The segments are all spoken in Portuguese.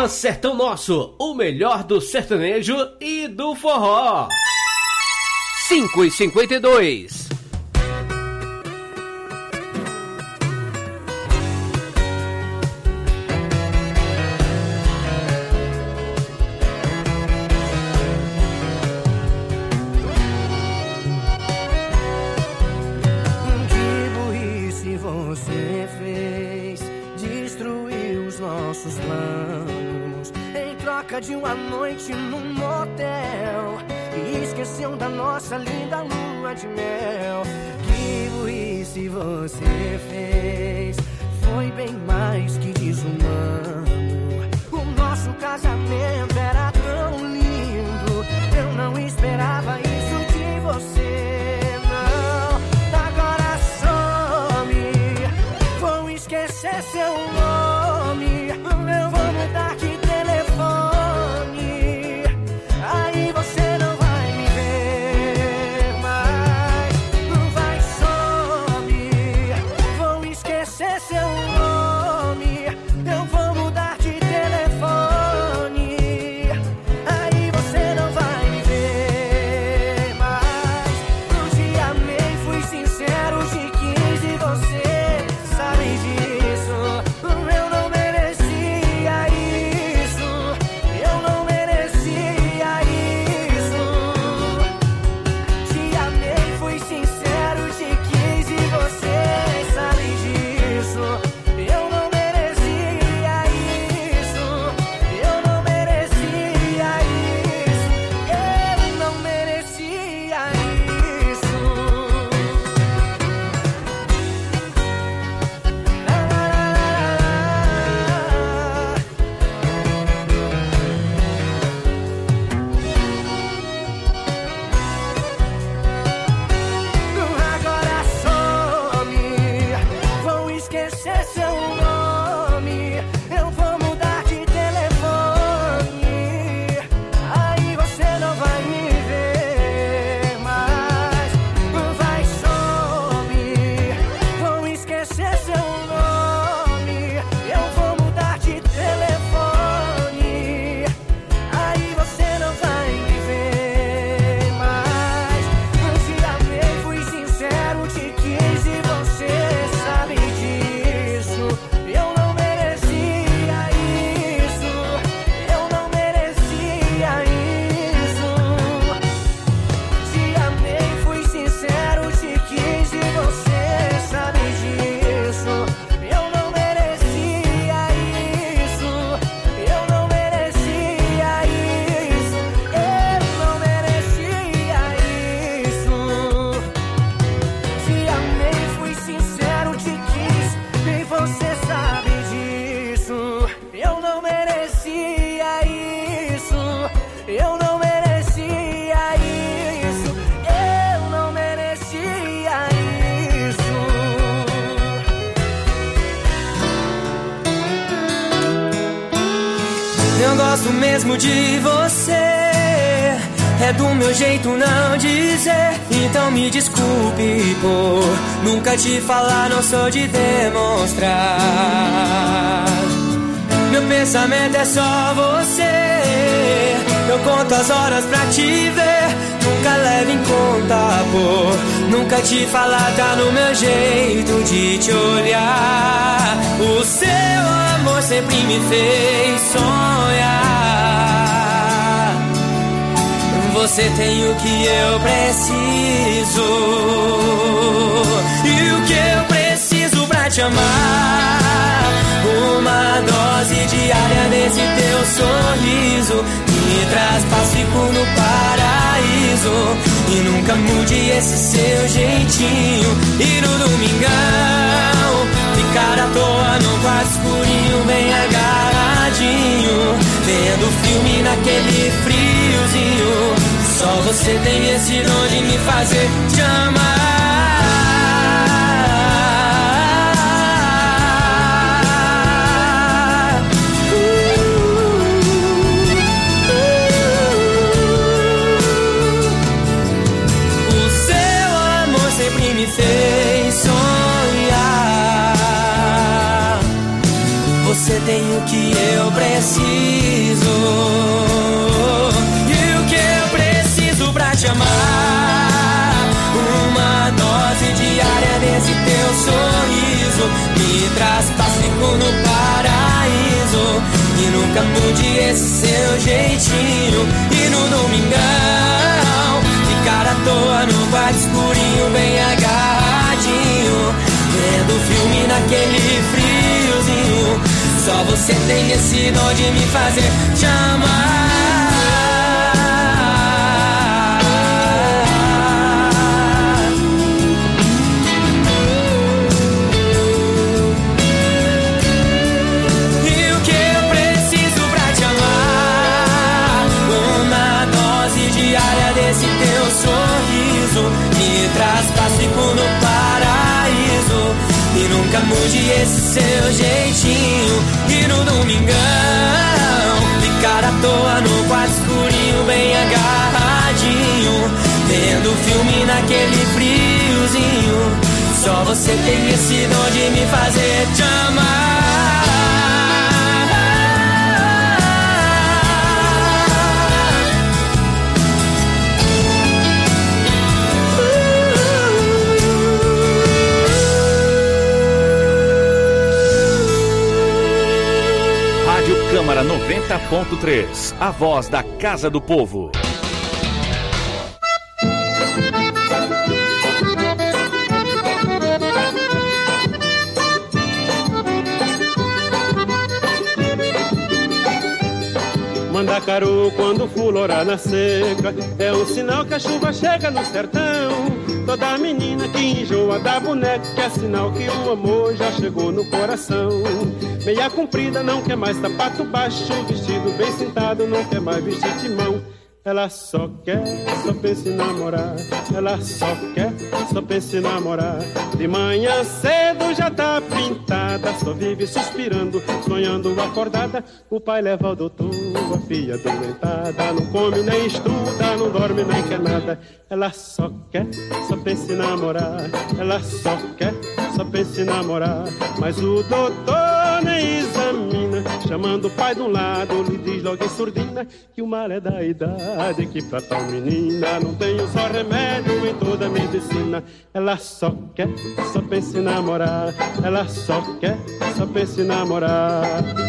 programa Sertão Nosso, o melhor do sertanejo e do forró. 5h52. Você fez, destruiu os nossos planos em troca de uma noite num motel e esqueceu da nossa linda lua de mel. Que burrice você fez, foi bem mais que desumano. O nosso casamento era tão lindo, eu não esperava isso de você. Esquecer seu nome, eu vou mudar de telefone. Aí você não vai me ver mais. Vai, some. Vou esquecer seu nome, eu vou mudar de telefone. Aí você não vai me ver mais. Eu te amei, fui sincero, te quis e você sabe disso. Eu não merecia isso. Eu não merecia isso. Te amei, fui sincero, te quis e você sabe disso. Eu não merecia isso. Eu não merecia isso. Eu não merecia isso. Agora some, vou esquecer seu nome, eu vou mudar de telefone. Aí você não vai me ver mais. Vai, some, vou esquecer seu nome, eu vou mudar de telefone. Aí você não vai me ver mais. Te amei, fui sincero, te quis e você sabe disso. Eu não merecia isso. Eu não merecia isso. Te amei, fui sincero, te quis e você sabe disso. Eu não merecia isso. Eu não merecia isso. Eu não merecia isso. Te amei, fui sincero, te quis e você sabe disso. Eu não merecia isso. Eu não merecia isso. Eu não merecia isso. Eu gosto mesmo de você, é do meu jeito não dizer. Então me desculpe por nunca te falar, não sou de demonstrar. Meu pensamento é só você, eu conto as horas pra te ver. Nunca leve em conta por nunca te falar, tá no meu jeito de te olhar. O seu amor sempre me fez sonhar. Você tem o que eu preciso e o que eu preciso pra te amar. Uma dose diária desse teu sorriso me traz paz, fico no paraíso. E nunca mude esse seu jeitinho. E no domingão ficar à toa no quarto escurinho, bem agarradinho, vendo filme naquele friozinho. Só você tem esse dom de me fazer te amar. O seu amor sempre me fez sonhar. você tem o que eu preciso. E o que eu preciso pra te amar, uma dose diária desse teu sorriso, me traz paz, fico no paraíso. E nunca mude esse seu jeitinho. E no domingão, ficar à toa no quarto escurinho, bem agarradinho, vendo filme naquele friozinho. Só você tem esse dom de me fazer te amar. Esse teu sorriso me traz paz, fico no paraíso. E nunca mude esse seu jeitinho. E no domingão, ficar à toa no quarto escurinho, bem agarradinho, vendo filme naquele friozinho. Só você tem esse dom de me fazer te amar. Câmara 90.3, a voz da Casa do Povo. Mandacaru, quando florar na seca, é um sinal que a chuva chega no sertão. Toda menina que enjoa da boneca, que é sinal que o amor já chegou no coração. Meia comprida, não quer mais sapato baixo, vestido bem sentado, não quer mais vestir timão. Ela só quer, só pensa em namorar. Ela só quer, só pensa em namorar. De manhã cedo já tá pintada, só vive suspirando, sonhando acordada. O pai leva ao doutor, a filha doentada, não come nem estuda, não dorme nem quer nada. Ela só quer, só pensa em namorar. Ela só quer, só pensa em namorar. Mas o doutor nem examina, chamando o pai de um lado, lhe diz logo em surdina que o mal é da idade, que pra tal menina não tem um só remédio em toda a medicina. Ela só quer, só pensa em namorar. Ela só quer, só pensa em namorar.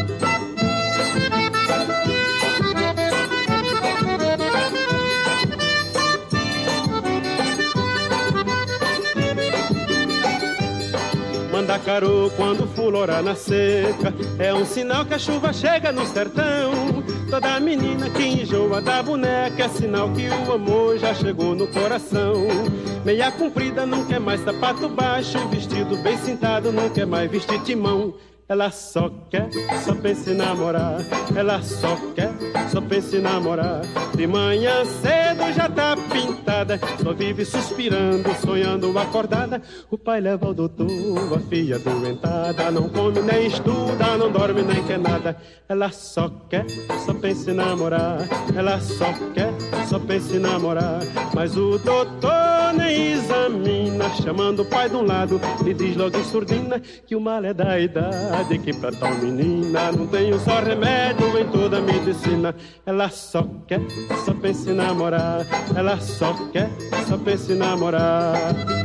Mandacaru, quando florar na seca, é um sinal que a chuva chega no sertão. Toda menina que enjoa da boneca, é sinal que o amor já chegou no coração. Meia comprida, não quer mais sapato baixo, vestido bem sentado, não quer mais vestir timão. Ela só quer, só pensa em namorar. Ela só quer, só pensa em namorar. De manhã cedo já tá pintada, só vive suspirando, sonhando acordada. O pai leva ao doutor, a filha doentada, não come nem estuda, não dorme nem quer nada. Ela só quer, só pensa em namorar. Ela só quer, só pensa em namorar. Mas o doutor nem examina, chamando o pai de um lado, lhe diz logo em surdina que o mal é da idade, que pra tal menina não tem um só remédio em toda a medicina. Ela só quer, só pensa em namorar. Ela só quer, só pensa em namorar.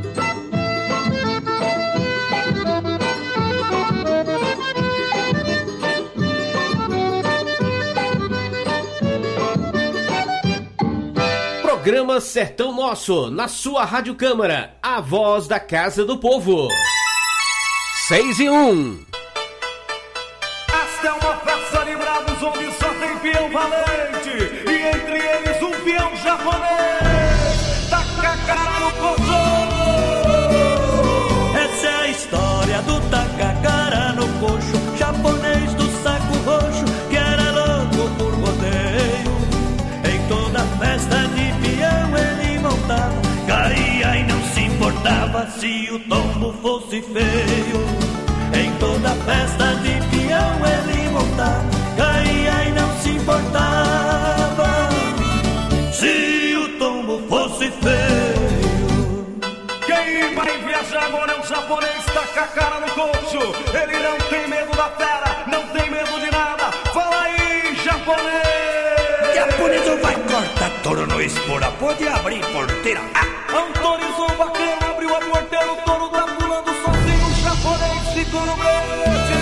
Programa Sertão Nosso, na sua Rádio Câmara, a voz da Casa do Povo. 6-1. Esta é uma festa de bravos onde só tem peão valente, e entre eles um peão japonês. Taca a cara no coxo. Essa é a história do taca a cara no coxo, japonês do saco roxo, que era louco por rodeio. Em toda festa de peão ele montava, caía e não se importava se o tombo fosse feio. Em toda festa de peão ele montava, caía e não se importava se o tombo fosse feio. Quem vai viajar agora é um japonês, taca a cara no coxo. Ele não tem medo da fera, não tem japonês! Japonês vai cortar touro no espora, pode abrir porteira. Autorizou o vaqueiro, abriu a porteira, o touro tá pulando sozinho, o japonês ficou no brete.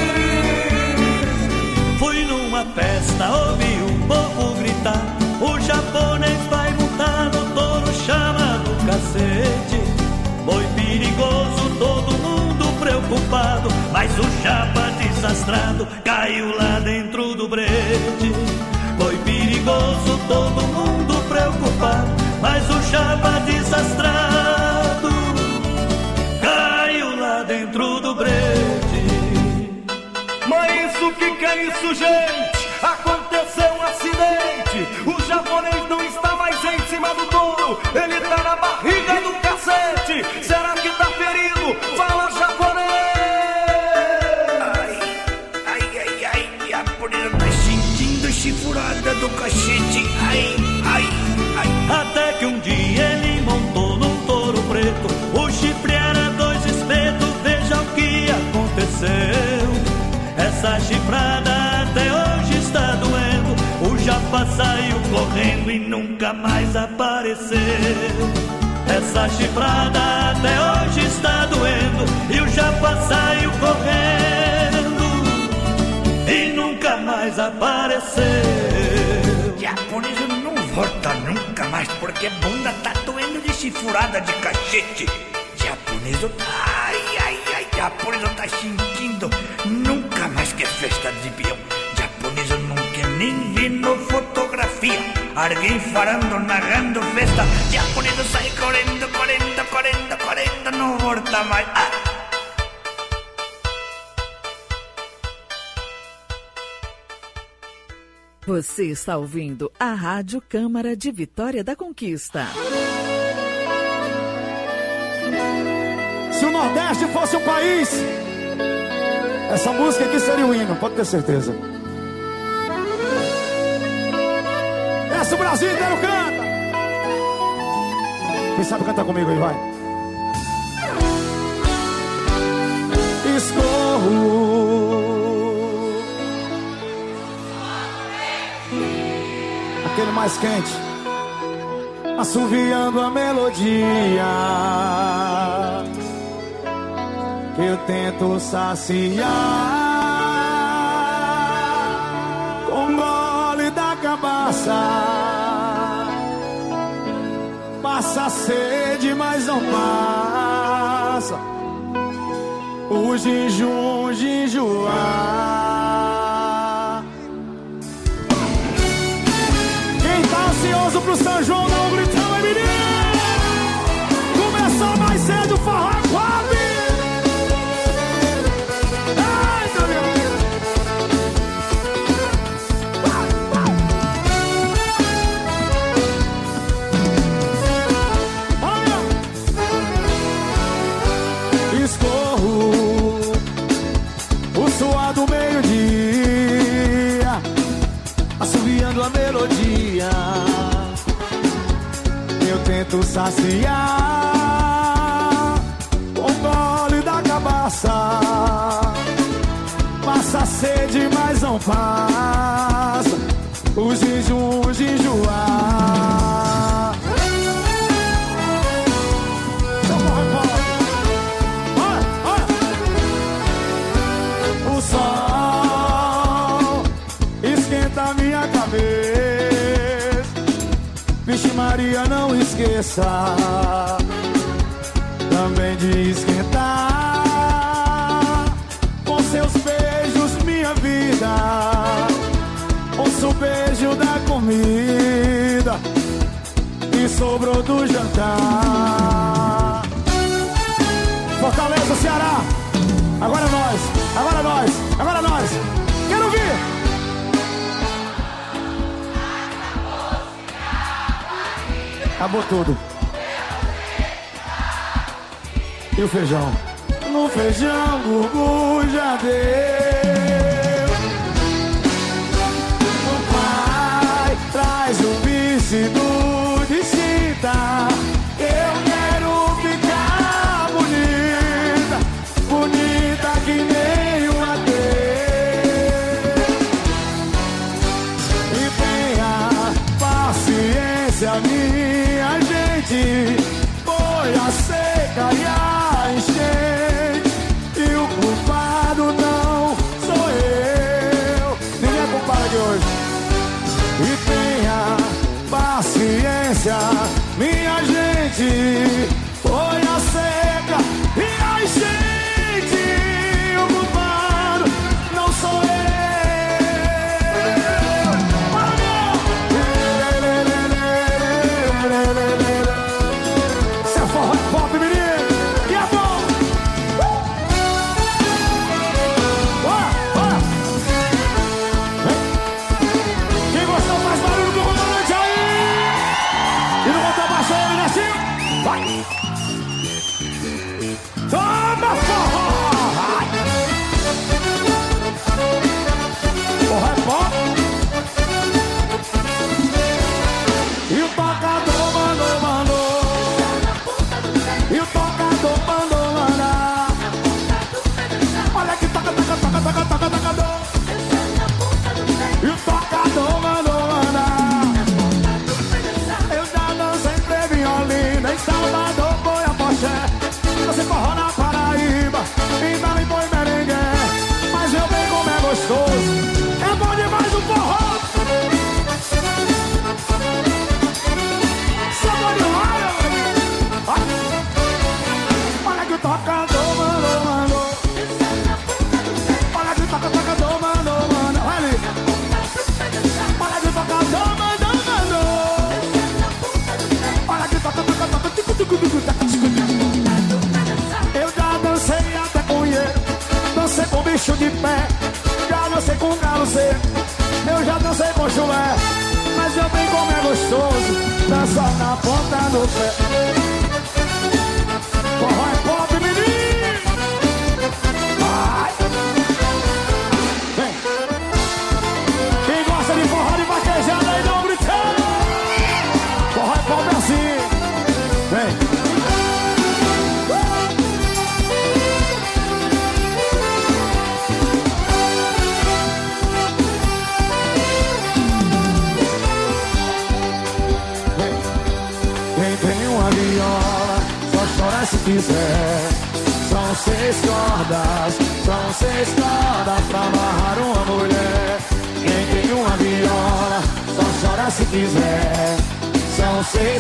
Fui numa festa, ouvi um povo gritar, o japonês vai montar no touro chamado cacete. Foi perigoso, todo mundo preocupado, mas o chapa desastrado caiu lá dentro do brete. Foi perigoso, todo mundo preocupado, mas o chapa desastrado caiu lá dentro do brete. Mas isso que é isso, gente? Aconteceu um acidente. O japonês não está mais em cima do touro, ele tá na barriga do cacete. Será que tá ferido? Fala, japonês! Ai, japonês tá sentindo chifurada do cacete. Ai. Até que um dia ele montou num touro preto, o chifre era 2 espetos, veja o que aconteceu. Essa chifrada até hoje está doendo, o japa saiu correndo e nunca mais apareceu. Essa chifrada até hoje está doendo, e o japa saiu correndo e nunca mais apareceu. Japonês não volta nunca mais, porque a bunda tá doendo de chifurada de cachete. Japonês, japonês tá sentindo nunca mais que festa de peão. Japonês não quer nem ver no fotografia alguém falando, narrando festa. Japonês sai correndo, não volta mais. Você está ouvindo a Rádio Câmara de Vitória da Conquista. Se o Nordeste fosse um país, essa música aqui seria o hino, pode ter certeza. Essa o Brasil inteiro canta. Quem sabe cantar comigo aí, vai. Escorro, aquele mais quente, assoviando a melodia que eu tento saciar com gole da cabaça. Passa a sede, mas não passa o jejum de enjoar. Quem tá ansioso pro São João, dá um gritão aí, menino. Começou mais cedo o forró Quabe. Ai, meu Deus. Escorro o suor do meio-dia, assoviando a melodia. Eu tento saciar com gole da cabaça. Passa a sede, mas não passa o jejum de enjoar. O sol esquenta minha cabeça. Vixe Maria, não esqueça também de esquentar com seus beijos minha vida. Ouço o beijo da comida que sobrou do jantar. Fortaleza, Ceará. Agora nós, agora nós, agora nós. Quero ouvir. Acabou tudo. E o feijão? No feijão, Gugu já deu. O pai traz o vestido de cinta. Eu quero ficar bonita, bonita que nem uma tela. E alô chulé. Mas eu bem como é gostoso, dança na ponta do pé. Forró é pop, menino. Vai. Vem. Quem gosta de forró de vaquejada aí não grita. Forró é pop assim. Vem. Viola, só chora se quiser. São 6 cordas pra amarrar uma mulher. Quem tem uma viola, só chora se quiser. São 6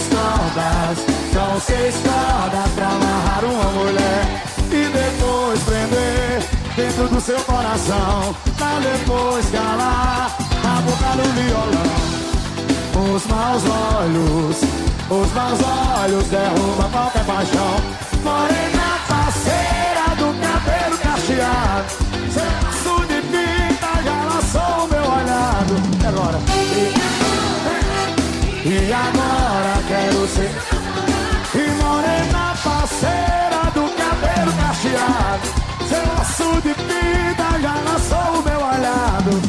cordas pra amarrar uma mulher. E depois prender dentro do seu coração, pra depois calar a boca do violão. Os maus olhos derrubam qualquer paixão. Morena parceira do cabelo cacheado, seu laço de fita já laçou o meu olhado. E agora? E agora quero ser. E morena parceira do cabelo cacheado, seu laço de fita já laçou o meu olhado.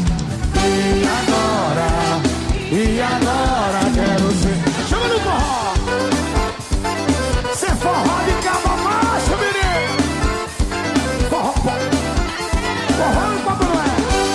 E agora quero ser. Chama no forró. Cê forró de cabo macho, menino. Forró pop. Forró no papo não é.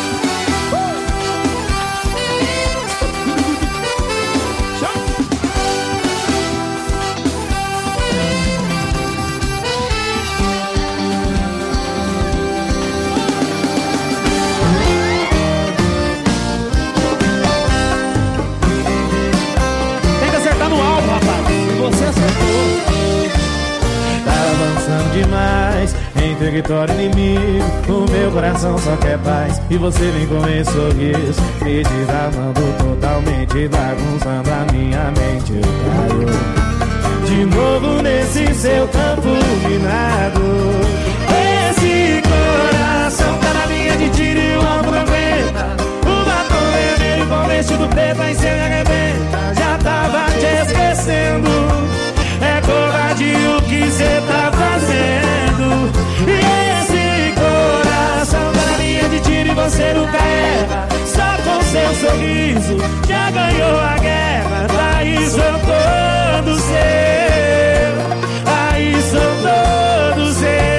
Você acertou. Tá avançando demais em território inimigo. O meu coração só quer paz e você vem com esse sorriso me desarmando totalmente, bagunçando a minha mente. Eu caio de novo nesse seu campo minado. Esse coração tá na linha de tiro e o alvo não aguenta. O batom vermelho com vestido preto aí cê me arrebenta. Já tava te esquecendo. É covardia o que cê tá fazendo. E esse coração tá na linha de tiro e você nunca erra. Só com seu sorriso já ganhou a guerra. Daí sou todo seu. Aí sou todo seu.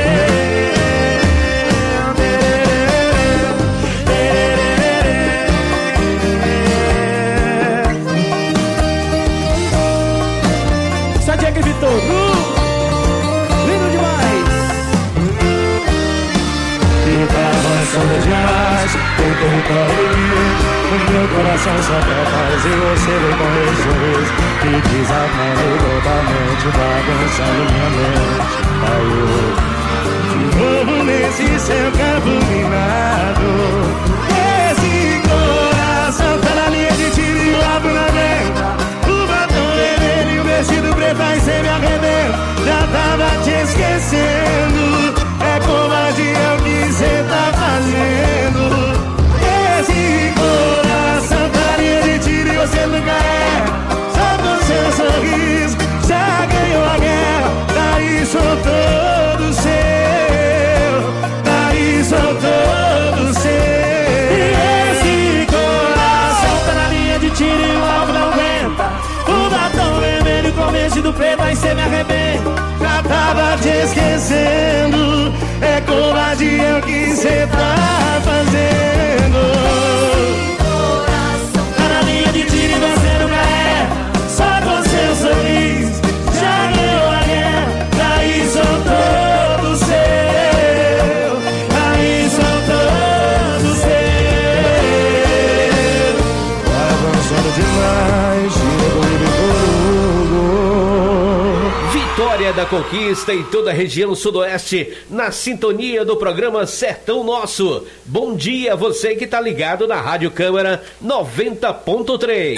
Lindo demais. E tá avançando demais o território. O meu coração só quer paz e você vem com esse sorriso que desarmando totalmente, bagunçando minha mente. Aí eu de novo nesse seu campo minado. Esse coração tá na linha de tiro e o alvo na venda. O batom vermelho e o vestido preto aí cê me arrebenta. Já tava te esquecendo. É covardia o que cê tá fazendo. Esse coração tá na linha de tiro e você nunca é. Só com seu sorriso já ganhou a guerra. Daí sou todo seu. Daí sou todo seu. E esse coração tá na linha de tiro e o alvo não aguenta. O batom vermelho com vestido preto aí cê me arrebenta. Já tava te esquecendo. É covardia o que cê tá fazendo. Tá na linha de tiro e você nunca é. Só com seu sorriso já ganhou a guerra. Daí sou todo seu. Aí sou todo seu. Tá avançando demais, chegou e Vitória da Conquista em toda a região sudoeste, na sintonia do programa Sertão Nosso. Bom dia, você que tá ligado na Rádio Câmara 90.3.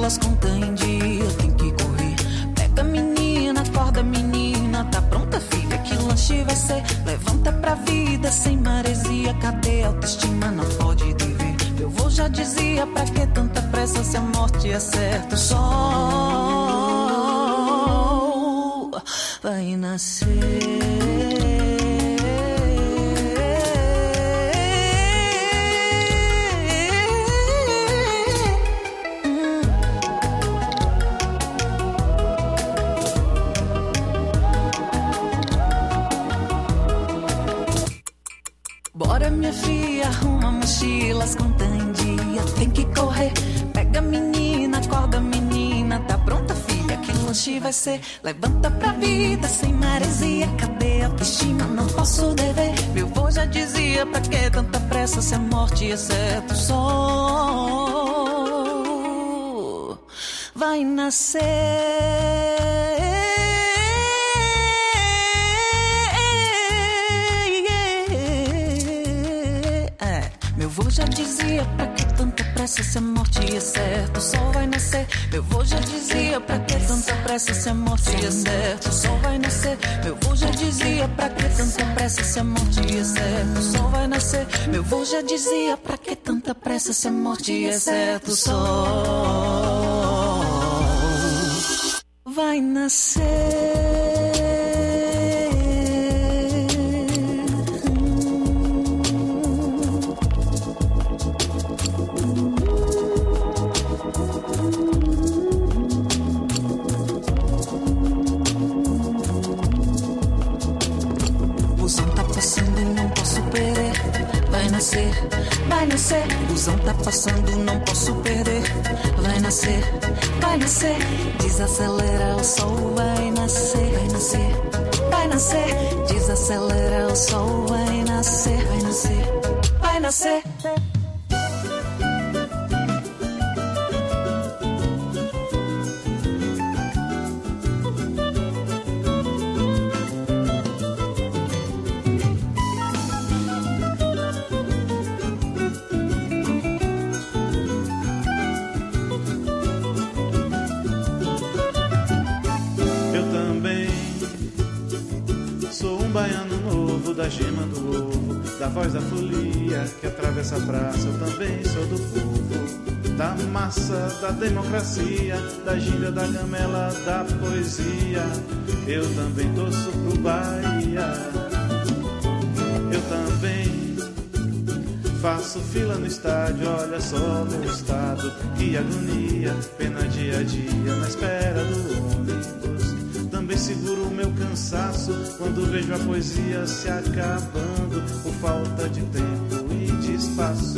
mochilas, conta em dia, tem que correr. Pega menina, acorda menina, tá pronta filha, que lanche vai ser? Levanta pra vida, sem maresia, cadê a autoestima, não pode dever. Meu vô já dizia, pra que tanta pressa, se a morte é certo, o sol vai nascer. Bora minha filha, arruma mochilas, conta em dia, tem que correr. Pega menina, acorda menina, tá pronta filha, que lanche vai ser? Levanta pra vida, sem maresia, cadê a autoestima, não posso dever. Meu vô já dizia, pra que tanta pressa, se a morte é certo, o sol vai nascer. Meu vô já dizia, pra que tanta pressa, se a morte é certo, o sol vai nascer. Meu vô já dizia, pra que tanta pressa, se a morte é certo, o sol vai nascer. Meu vô já dizia, pra que tanta pressa, se a morte é certo, o sol vai nascer. Meu vô já dizia, pra que tanta pressa, se a morte é certo, o sol vai nascer. Vai nascer, busão tá passando, não posso perder. Vai nascer, desacelera, o sol vai nascer. Vai nascer, vai nascer, desacelera, o sol vai nascer. Vai nascer, vai nascer. Da gema do ovo, da voz da folia que atravessa a praça, eu também sou do povo, da massa, da democracia, da ginga, da gamela, da poesia, eu também torço pro Bahia, eu também faço fila no estádio, olha só meu estado, que agonia, pena dia a dia na espera do ônibus. Também seguro o meu cansaço quando vejo a poesia se acabando por falta de tempo e de espaço.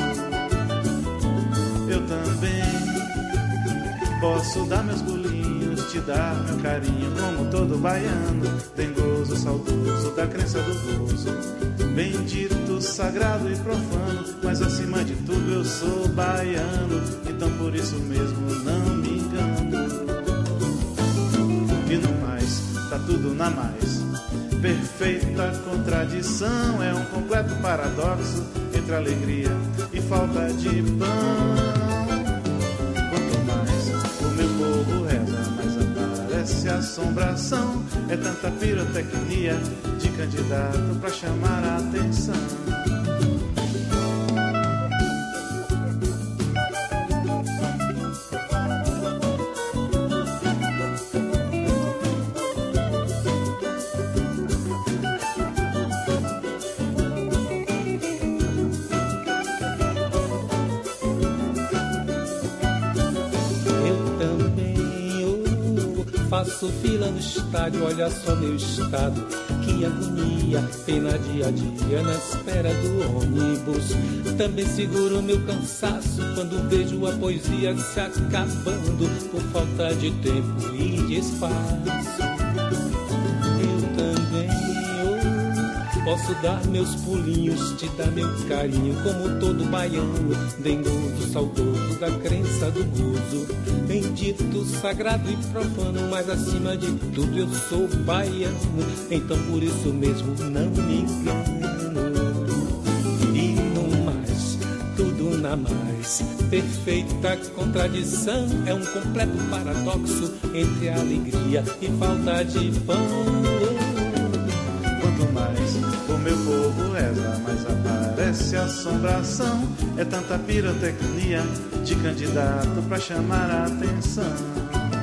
Eu também posso dar meus bolinhos, te dar meu carinho, como todo baiano, dengoso, saudoso, da crença do gozo, bendito, sagrado e profano, mas acima de tudo eu sou baiano, então por isso mesmo não me engano. E no mais, tá tudo na mais. Perfeita contradição, é um completo paradoxo entre alegria e falta de pão. Quanto mais o meu povo reza, mais aparece assombração. É tanta pirotecnia de candidato pra chamar a atenção. Faço fila no estádio, olha só meu estado, que agonia, pena dia a dia na espera do ônibus. Também seguro meu cansaço quando vejo a poesia se acabando por falta de tempo e de espaço. Eu também posso dar meus pulinhos, te dar meu carinho, como todo baiano, dengoso, saudoso, da crença do gozo, bendito, sagrado e profano, mas acima de tudo eu sou baiano, então por isso mesmo não me engano. E no mais, tudo na mais perfeita contradição. É um completo paradoxo entre alegria e falta de pão. Quanto mais o meu povo reza, mais aparece assombração. É tanta pirotecnia de candidato pra chamar a atenção.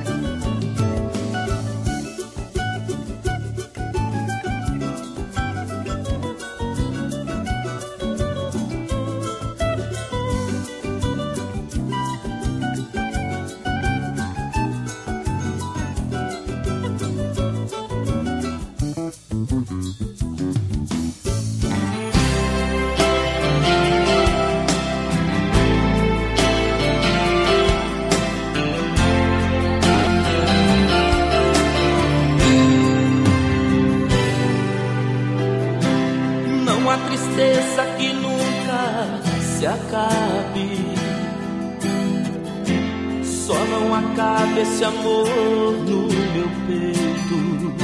Esse amor no meu peito,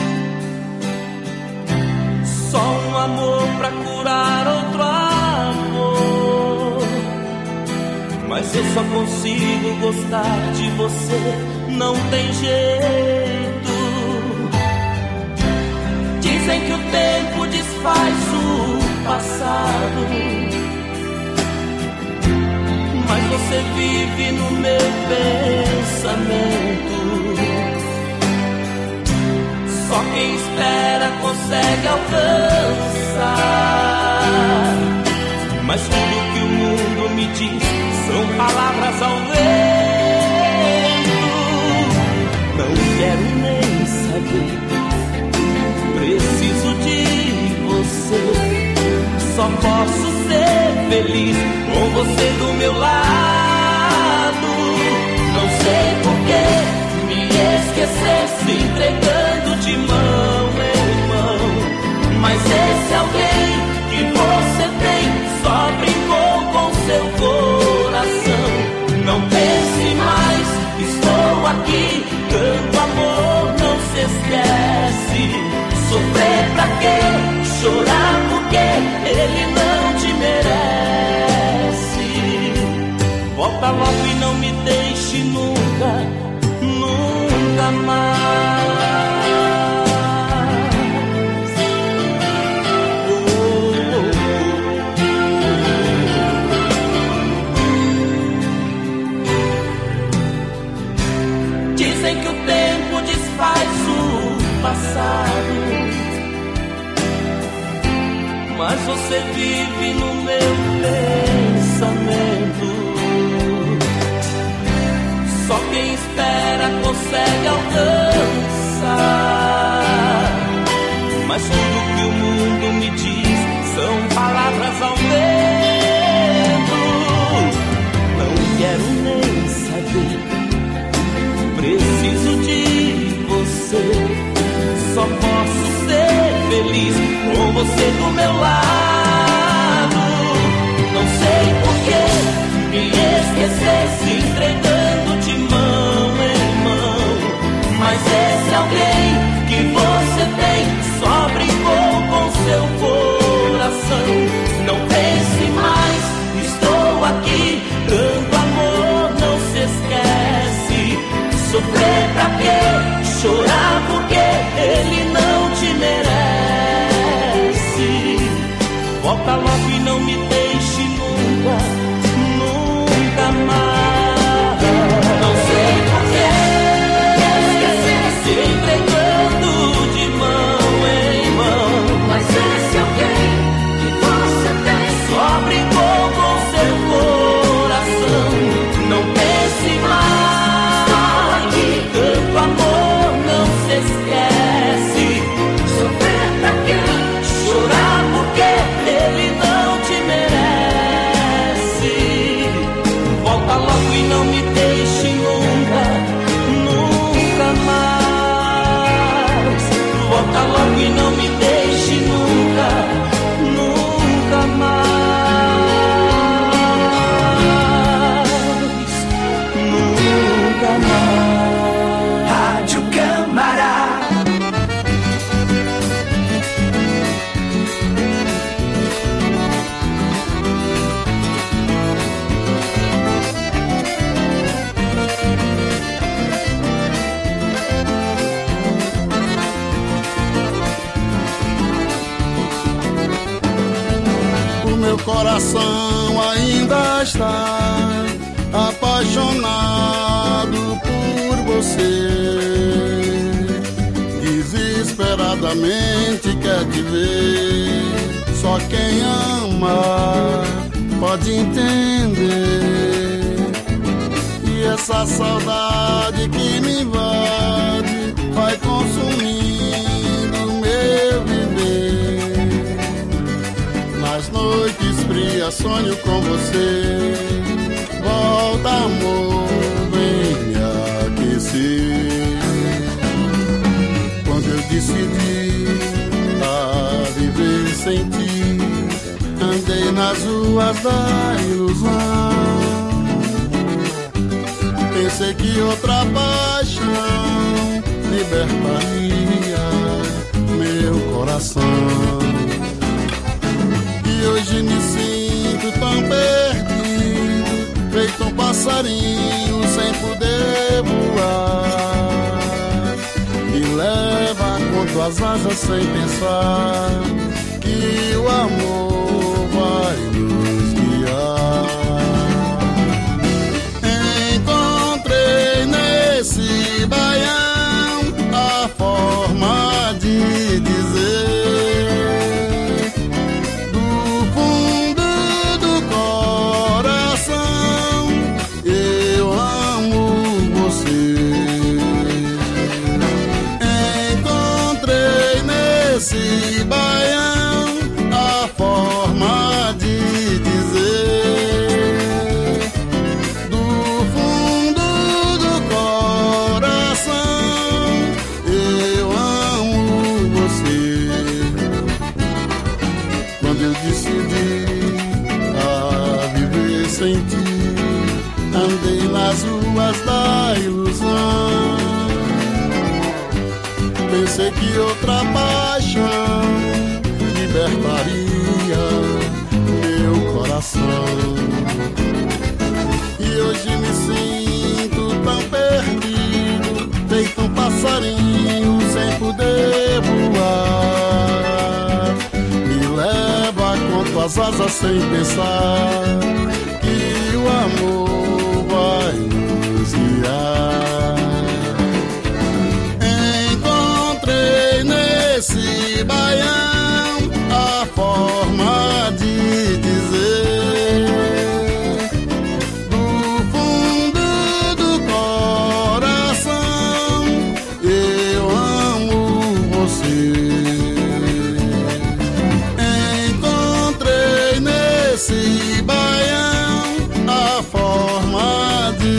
só um amor pra curar outro amor. Mas eu só consigo gostar de você, não tem jeito. Dizem que o tempo desfaz o passado, mas você vive no meu pensamento. Só quem espera consegue alcançar. Mas tudo que o mundo me diz são palavras ao vento. Não quero nem saber, preciso de você. Só posso ser feliz com você do meu lado. Não sei por que me esquecer, se entregando de mão em mão. Mas esse alguém que você tem só brincou com seu coração. Não pense mais, estou aqui, tanto amor não se esquece. Sofrer pra quê? Chorar porque ele não te merece. Volta logo e não me deixe nunca, nunca mais. Dizem que o tempo desfaz o passado, mas você vive no meu pensamento. Só quem espera consegue alcançar. Mas tudo que o mundo me diz são palavras ao vento. Não quero nem saber, preciso de você. Só posso ser feliz com você do meu lado. Não sei por que me esquecer, se entregando de mão em mão. Mas esse alguém que você tem só brincou com seu coração. Não pense mais, estou aqui, tanto amor não se esquece. Sofrer pra quê? Chorar porque ele não te merece. Volta logo e não me deixe nunca, nunca mais. Não sei porquê esquecer, se entregando de mão em mão. Mas esse alguém que você tem só brincou com seu coração. Não pense mais, aqui tanto amor não se esquece. Sofrer pra quê? Chorar porque ele não te merece. meu coração ainda está apaixonado por você. Desesperadamente quer te ver. Só quem ama pode entender. E essa saudade que me invade vai consumindo meu viver. Nas noites frias sonho com você. Volta, amor, vem me aquecer. Quando eu decidi a viver sem ti, andei nas ruas da ilusão. Pensei que outra paixão libertaria meu coração. E hoje me sinto tão perdido, feito um passarinho sem poder voar. Me leva com tuas asas sem pensar que o amor vai nos guiar. Encontrei nesse baião a forma de dizer do fundo do coração: eu amo você. Encontrei nesse baião a forma de dizer do fundo do coração: eu amo você. Quando eu decidi a viver sem ti, andei nas ruas da ilusão. Pensei que outra paixão libertaria meu coração. E hoje me sinto tão perdido, feito um passarinho sem poder voar. Me leva com tuas asas sem pensar que o amor vai nos guiar. Encontrei nesse baião a forma de dizer do fundo do coração: eu amo você. Encontrei nesse baião a forma de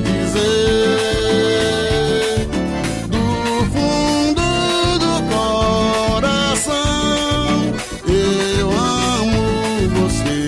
dizer do fundo do coração: eu amo você.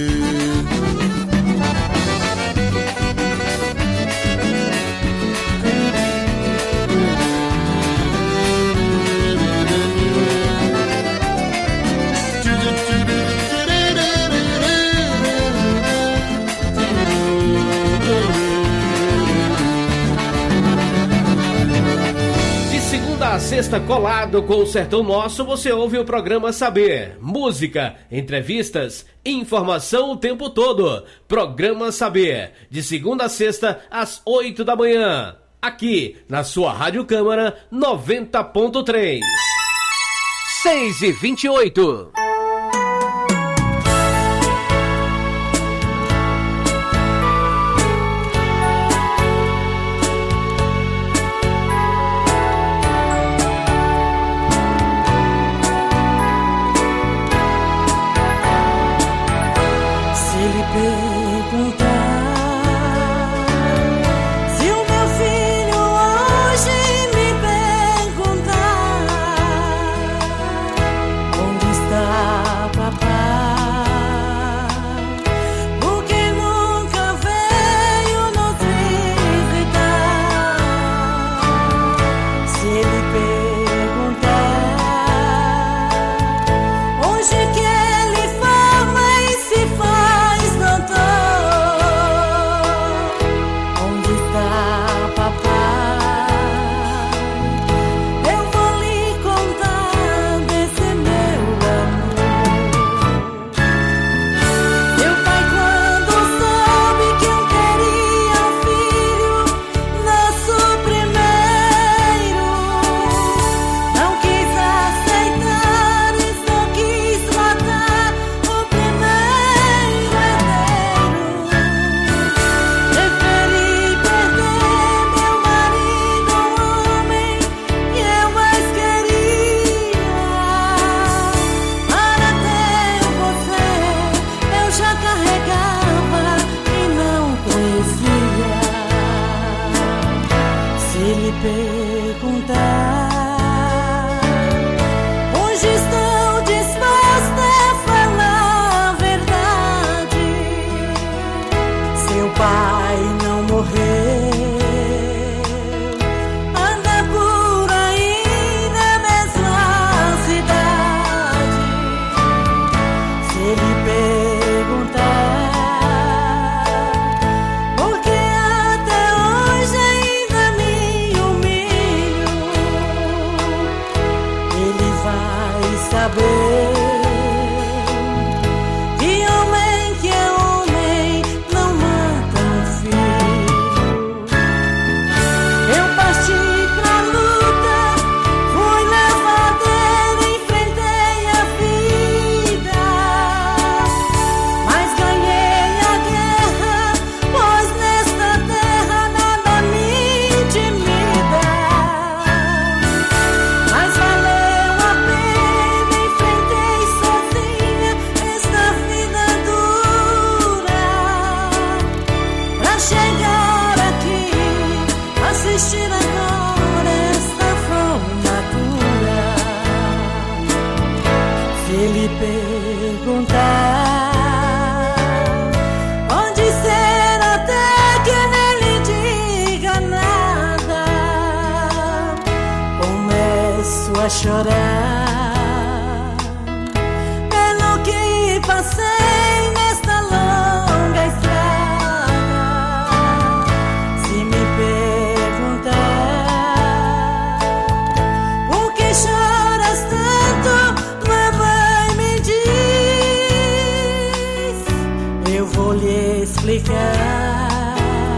De segunda a sexta, colado com o Sertão Nosso, você ouve o programa Saber. Música, entrevistas, informação o tempo todo. Programa Saber, de segunda a sexta, às 8 da manhã. Aqui, na sua Rádio Câmara 90.3. 6h28. Se ele perguntar, se o meu filho hoje me perguntar onde está perguntar. Hoje estou disposta a falar a verdade. Seu pai não morreu. Anda por aí na mesma cidade. Se ele perguntar por que até hoje ainda me humilho, ele vai saber que homem que é homem não mata um filho. Eu parti pra luta, fui lavadeira, enfrentei a vida, mas ganhei a guerra, pois nesta terra nada me intimida. Mas valeu a pena, enfrentei sozinha esta vida dura, pra chegar aqui, assistir agora esta formatura. Se ele perguntar onde ser até que nele diga nada, começo a chorar pelo que passei nesta longa estrada. Se me perguntar por que choras tanto, mamãe me diz, eu vou lhe explicar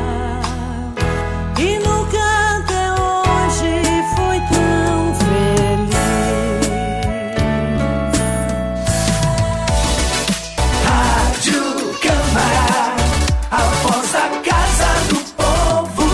que nunca até hoje foi tão feliz. Rádio Câmara, a voz da Casa do Povo.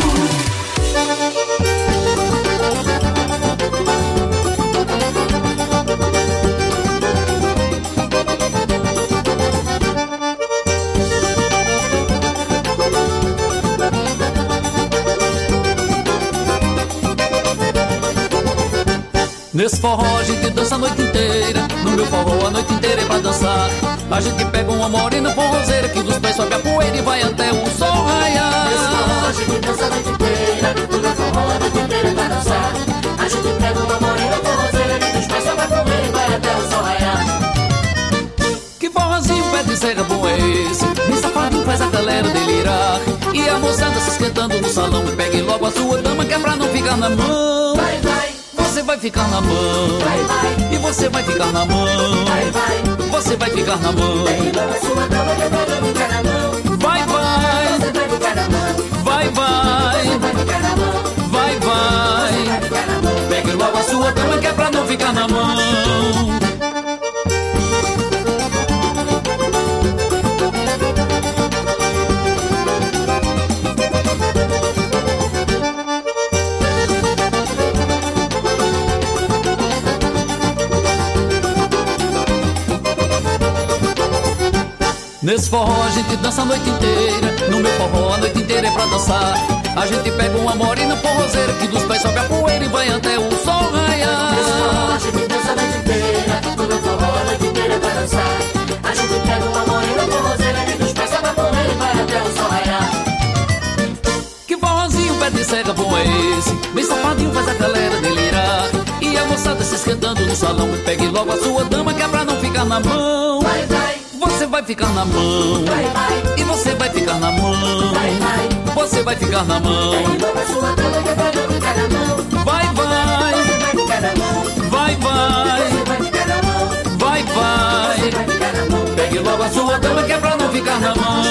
Nesse forró a gente dança a noite inteira. No meu forró a noite inteira é pra dançar. A gente pega uma morena forrozeira que dos pés sobe a poeira e vai até o sol raiar. Nesse forró a gente dança a noite inteira. No meu forró a noite inteira é pra dançar. A gente pega uma morena forrozeira que dos pés sobe a poeira e vai até o sol raiar. Que forrozinho pé de serra bom é esse? Me safadinho faz a galera delirar. E a moçada se esquentando no salão. Pegue logo a sua dama que é pra não ficar na mão. Vai, vai. Você vai ficar na mão. Vai, vai. E você vai ficar na mão. Vai, vai. Você vai ficar na mão. Pegue logo a sua dama que é pra não ficar na mão. Vai, vai. Você vai ficar na mão. Vai, vai. Você vai ficar na mão. Vai, vai. Você vai ficar na mão. Pegue logo a sua dama que é pra não ficar na mão. Nesse forró a gente dança a noite inteira. No meu forró a noite inteira é pra dançar. A gente pega uma morena forrozeira que dos pés sobe a poeira e vai até o sol raiar. Nesse forró a gente dança a noite inteira. No meu forró a noite inteira é pra dançar. A gente pega uma morena forrozeira que dos pés sobe a poeira e vai até o sol raiar. Que forrozinho pé de cega bom é esse? Bem safadinho faz a galera delirar. E a moçada se esquentando no salão. Pegue logo a sua dama que é pra não ficar na mão. Vai, vai. Você vai ficar na mão. Vai, vai. E você vai ficar na mão. Vai, vai. Você vai ficar na mão. Pegue logo a sua dama que é pra não ficar na mão. Vai, vai. Você vai ficar na mão. Vai, vai. Você vai ficar na mão. Vai, vai. Você vai ficar na mão. Pegue logo a sua dama que é pra não ficar na mão.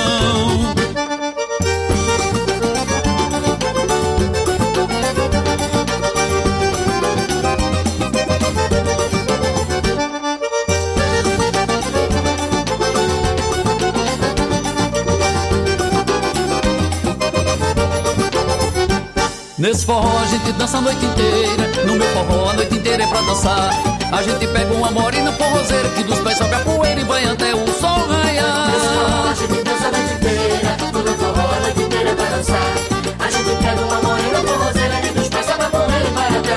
Nesse forró a gente dança a noite inteira. No meu forró a noite inteira é pra dançar. A gente pega uma morena forrozeira que dos pés sobe a poeira e vai até o sol raiar. Nesse forró a gente dança a noite inteira. No meu forró a noite inteira é pra dançar. A gente pega uma morena forrozeira que dos pés sobe a poeira e vai até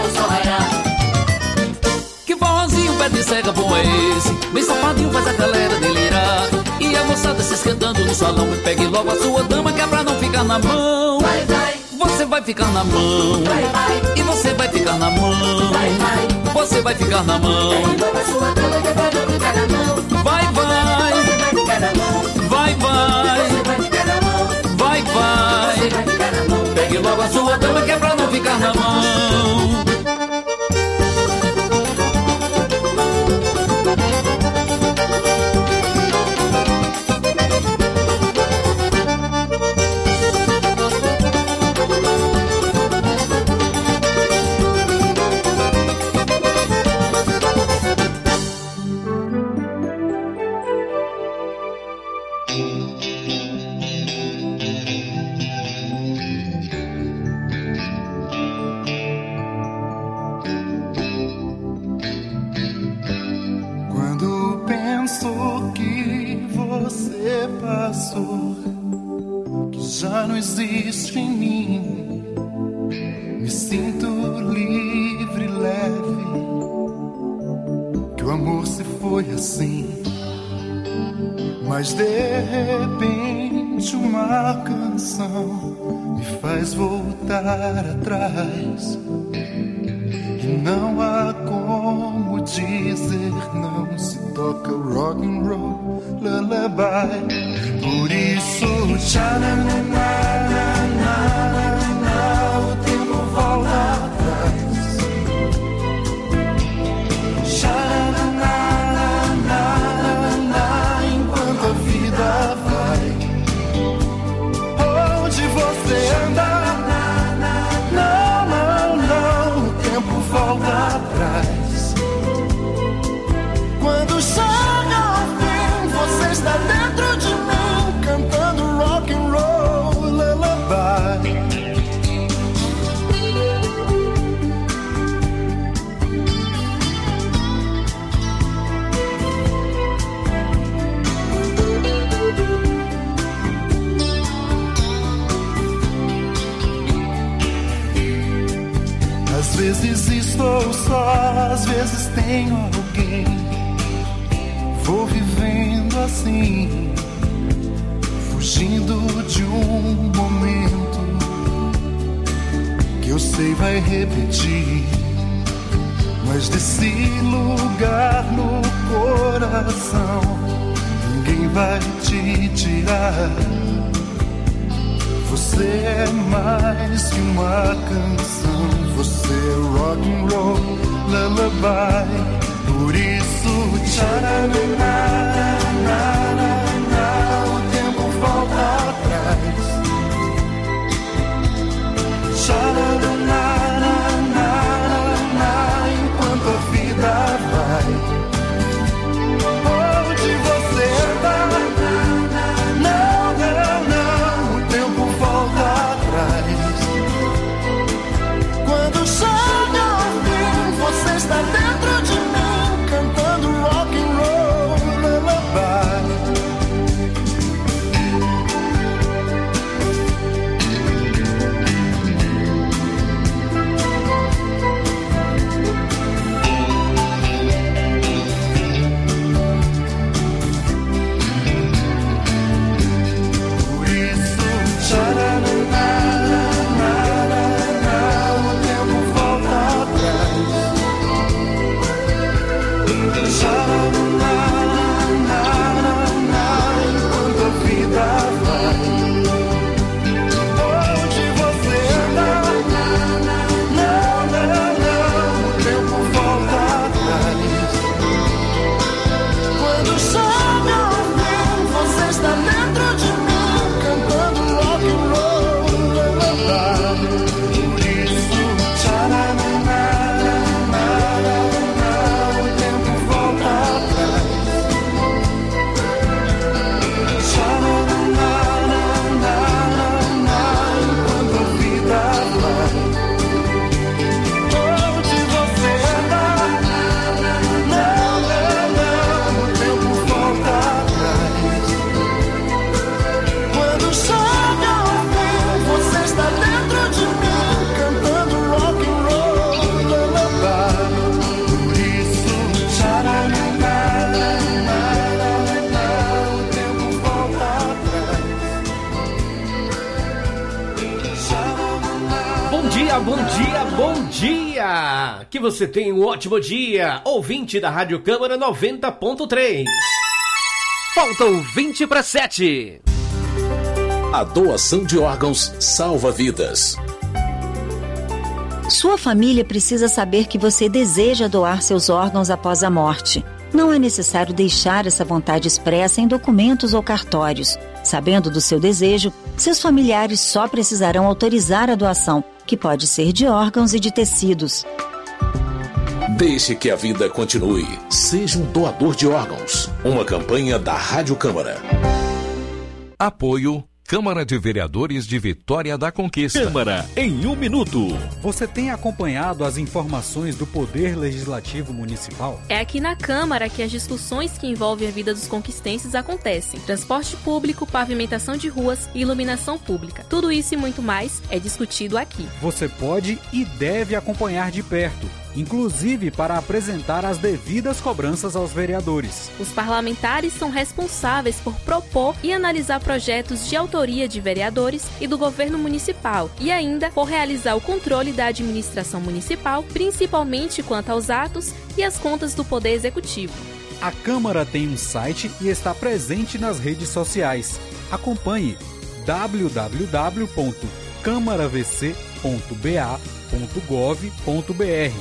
moçada se esquentando no salão. E pegue logo a sua dama, que é pra não ficar na mão. Vai, vai. Você vai ficar na mão. Vai, vai. E você vai ficar na mão. Vai, vai. Você vai ficar na mão. Pegue logo a sua dama, que é pra não ficar na mão. Vai, vai. Você vai ficar na mão. Vai, vai. Você vai ficar na mão. Vai, vai. Você vai ficar na mão. Pegue logo a sua dama, que é pra não ficar na mão. Que já não existe em mim. Me sinto livre, leve. Que o amor se foi assim. Mas de repente uma canção me faz voltar atrás. E não há como dizer não. Se toca rock and roll, lullaby. Por isso, tchananana, o tempo volta atrás. Tchananana, enquanto a vida vai. Onde você anda? Não, não, não, o tempo volta atrás. Quando chega ao fim, você está dentro de mim. Cantando rock and roll, lullaby. Às vezes estou só, às vezes tenho alguém. Vou vivendo assim, fugindo de um momento que eu sei vai repetir. Mas desse lugar no coração ninguém vai te tirar. Você é mais que uma canção. Você é rock and roll, lullaby. Por isso, tchananana, o tempo volta atrás. Tchananana, enquanto a vida vai. Onde você anda? Não, não, não, o tempo volta atrás. Quando chega ao fim, você está dentro de mim, cantando rock and roll. dia! Que você tenha um ótimo dia, ouvinte da Rádio Câmara 90.3. Faltam 20 para 7. A doação de órgãos salva vidas. Sua família precisa saber que você deseja doar seus órgãos após a morte. Não é necessário deixar essa vontade expressa em documentos ou cartórios. Sabendo do seu desejo, seus familiares só precisarão autorizar a doação, que pode ser de órgãos e de tecidos. Deixe que a vida continue. Seja um doador de órgãos. Uma campanha da Rádio Câmara. Apoio Câmara de Vereadores de Vitória da Conquista. Câmara em 1 minuto. Você tem acompanhado as informações do Poder Legislativo Municipal? É aqui na Câmara que as discussões que envolvem a vida dos conquistenses acontecem. Transporte público, pavimentação de ruas e iluminação pública. Tudo isso e muito mais é discutido aqui. Você pode e deve acompanhar de perto, inclusive para apresentar as devidas cobranças aos vereadores. Os parlamentares são responsáveis por propor e analisar projetos de autoria de vereadores e do governo municipal e ainda por realizar o controle da administração municipal, principalmente quanto aos atos e as contas do Poder Executivo. A Câmara tem um site e está presente nas redes sociais. Acompanhe www.câmaravc.ba.gov.br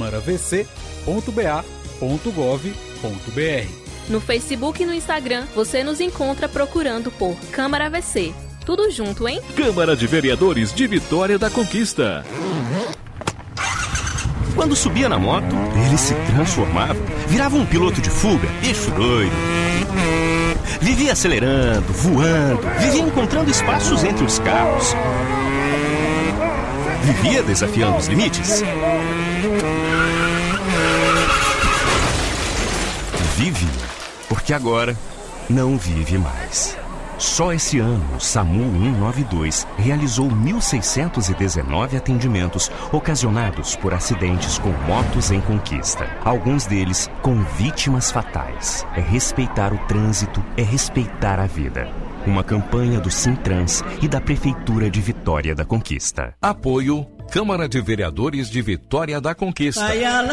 câmaravc.ba.gov.br. No Facebook e no Instagram, você nos encontra procurando por Câmara VC. Tudo junto, hein? Câmara de Vereadores de Vitória da Conquista. Quando subia na moto, ele se transformava, virava um piloto de fuga, bicho doido. Vivia acelerando, voando, vivia encontrando espaços entre os carros. Vivia desafiando os limites. Vive, porque agora não vive mais. Só esse ano, o SAMU 192 realizou 1.619 atendimentos ocasionados por acidentes com motos em conquista. Alguns deles com vítimas fatais. É respeitar o trânsito, é respeitar a vida. Uma campanha do Sintrans e da Prefeitura de Vitória da Conquista. Apoio Câmara de Vereadores de Vitória da Conquista.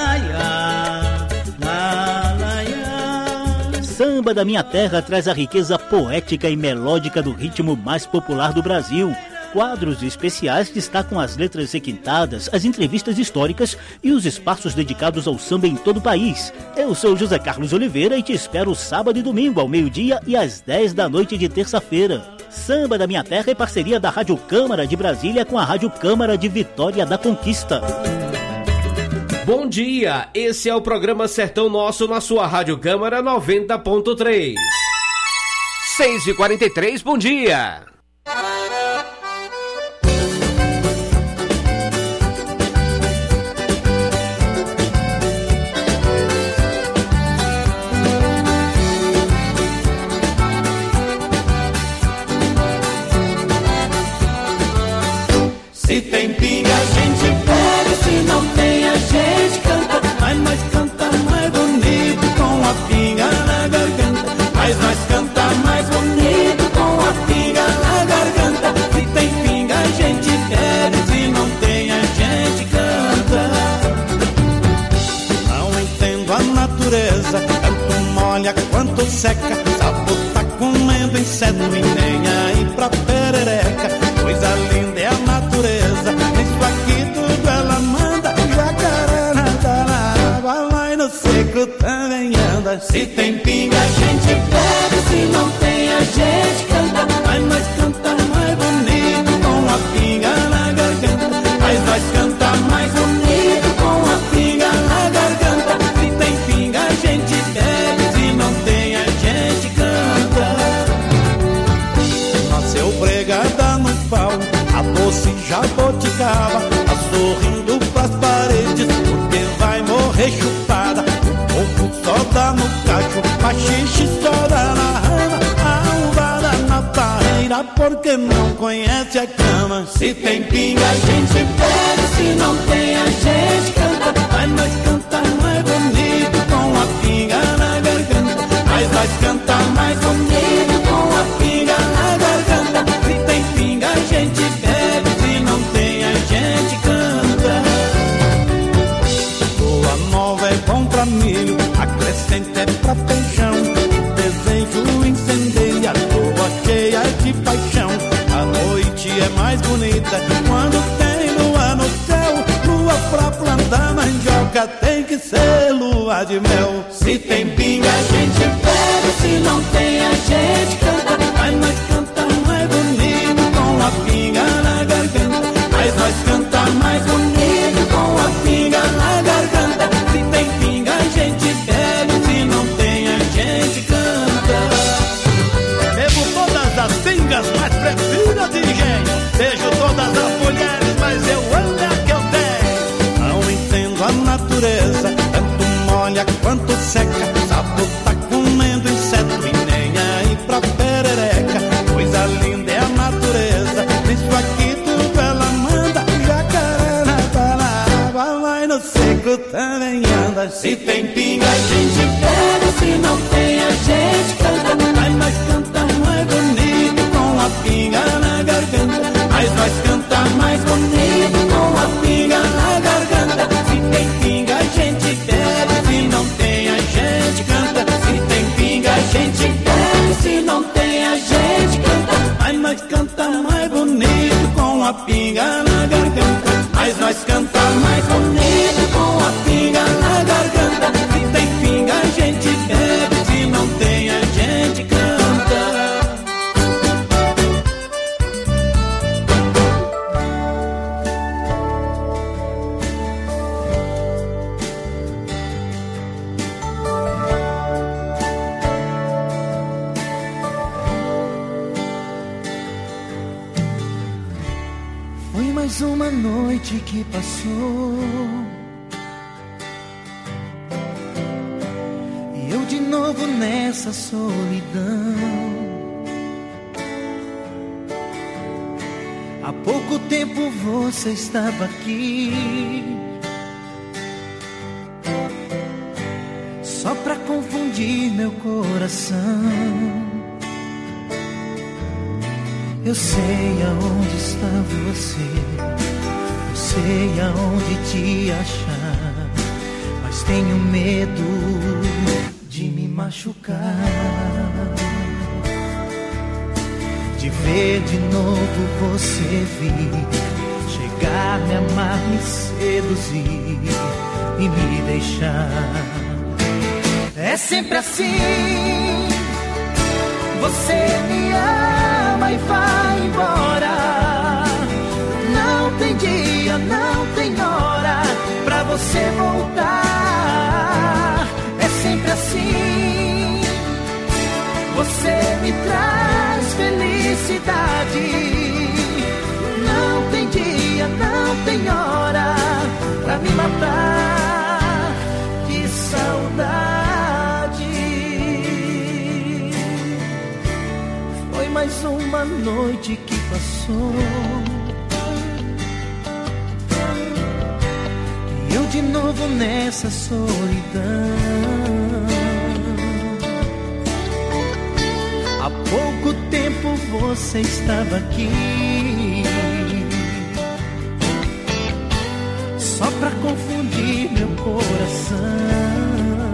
Samba da Minha Terra traz a riqueza poética e melódica do ritmo mais popular do Brasil. Quadros especiais destacam as letras requintadas, as entrevistas históricas e os espaços dedicados ao samba em todo o país. Eu sou José Carlos Oliveira e te espero sábado e domingo ao meio-dia e às 10 da noite de terça-feira. Samba da Minha Terra é parceria da Rádio Câmara de Brasília com a Rádio Câmara de Vitória da Conquista. Bom dia, esse é o programa Sertão Nosso na sua Rádio Câmara 90.3. 6h43, bom dia. Se tem pinga a gente pega, se não tem a gente canta. Mas nós canta mais bonito com a pinga na garganta. Mas nós canta mais bonito com a pinga na garganta. Se tem pinga a gente bebe, se não tem a gente canta. Não entendo a natureza, tanto molha quanto seca. Sapo tá comendo inseto e nem aí pra perereca. Coisa linda é a natureza, isso aqui tudo ela manda. Jacaranda na água, lá e no seco também anda. Se tem pinga a gente bebe, se não tem a gente canta. Mas nós canta mais bonito com a pinga na garganta. Mas nós canta mais bonito com a pinga na garganta. Se tem pinga a gente bebe, se não tem a gente canta. Nasceu bregada no pau, a doce jaboticaba, tá sorrindo pras paredes, porque vai morrer chupada. O povo só dá no cacho, machixe só dá na rama, a uvada na parreira, porque não conhece a cama. Se tem pinga a gente bebe, se não tem a gente canta. Mas nós canta mais bonito com a pinga na garganta. Mas nós canta mais bonito com a pinga na garganta. Se tem pinga a gente bebe, se não tem a gente canta. que ser lua de mel. Se tem pinga a gente bebe, se não tem a gente canta. Mas nós canta mais bonito com a pinga na garganta. Mas nós canta mais bonito com a pinga na garganta. Se tem pinga a gente bebe, se não tem a gente canta. Bebo todas as pingas, mas prefiro de engenho. Beijo todas as mulheres, mas eu amo a que eu tenho. Não entendo a natureza, tanto molha quanto seca. Sapo tá comendo inseto e nem aí pra perereca. Coisa linda é a natureza, isso aqui tudo ela manda. Jacaré na balada, vai no seco também anda. Se tem pinga a gente bebe, se não tem a gente canta. Mas nós canta mais bonito com a pinga na garganta. Mas nós canta mais bonito com a pinga na garganta. Se tem pinga a gente bebe, se não tem a gente canta. Se tem pinga a gente bebe, se não tem a gente canta. Mas nós canta mais bonito com a pinga na garganta. Mas nós canta mais bonito com a pinga na garganta. Se tem pinga a gente bebe, se não tem a gente canta. Foi mais uma noite que passou e eu de novo nessa solidão. Há pouco tempo você estava aqui, só pra confundir meu coração. Eu sei aonde está você, eu sei aonde te achar, mas tenho medo de me machucar, de ver de novo você vir, chegar, me amar, me seduzir e me deixar. É sempre assim, você me ama e vai embora. Não tem dia, não tem hora pra você voltar. É sempre assim, você me traz felicidade. Não tem dia, não tem hora pra me matar de saudade. Mais uma noite que passou e eu de novo nessa solidão. Há pouco tempo você estava aqui, só pra confundir meu coração.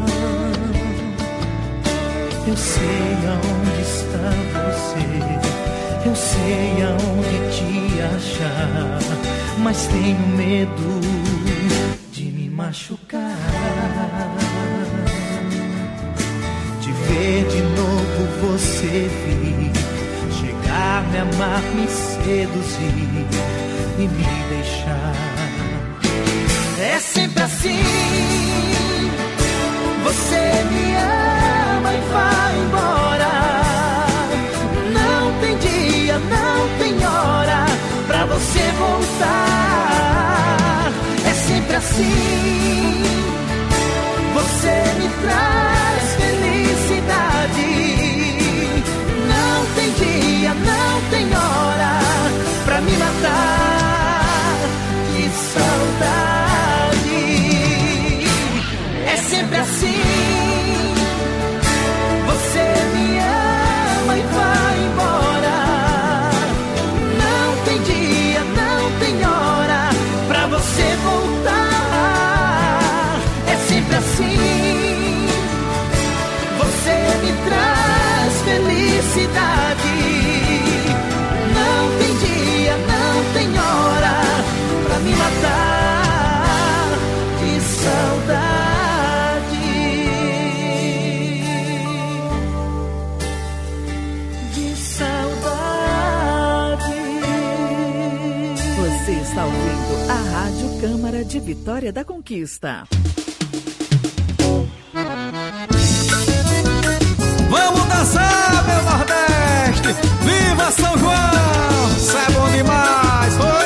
Eu sei aonde está você, eu sei aonde te achar, mas tenho medo de me machucar, de ver de novo você vir, chegar, me amar, me seduzir e me deixar. É sempre assim, você me ama e vai embora. Não tem dia, não tem hora pra você voltar. É sempre assim, você me traz felicidade. Não tem dia, não tem hora pra me matar de saudade. É sempre assim, você me ama e vai embora. Não tem dia, não tem hora pra você voltar. É sempre assim, de Vitória da Conquista. Vamos dançar, meu Nordeste! Viva São João! Isso é bom demais! Foi!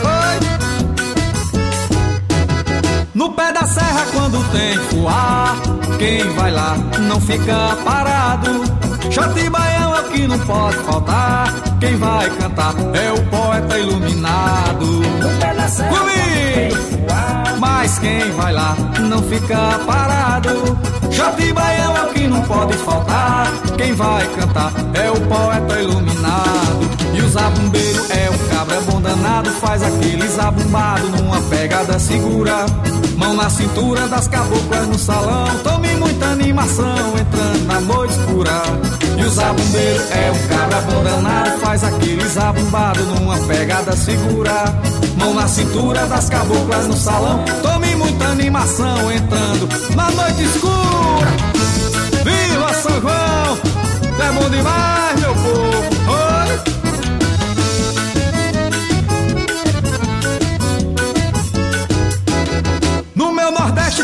No pé da serra quando tem fuar, quem vai lá não fica parado. Shot e baião é o que não pode faltar, quem vai cantar é o poeta iluminado. No pé da serra comigo! Mas quem vai lá não fica parado. Shot e baião é o que não pode faltar, quem vai cantar é o poeta iluminado. E o zabumbeiro é um cabra bom danado, faz aquele zabumbado numa pegada segura. Mão na cintura das caboclas no salão, tome muita animação entrando na noite escura. E o zabumbeiro é um cabra bom danado, faz aquele zabumbado numa pegada segura. Mão na cintura das caboclas no salão, tome muita animação entrando na noite escura. Viva São João, é bom demais, meu povo. Oi. No meu Nordeste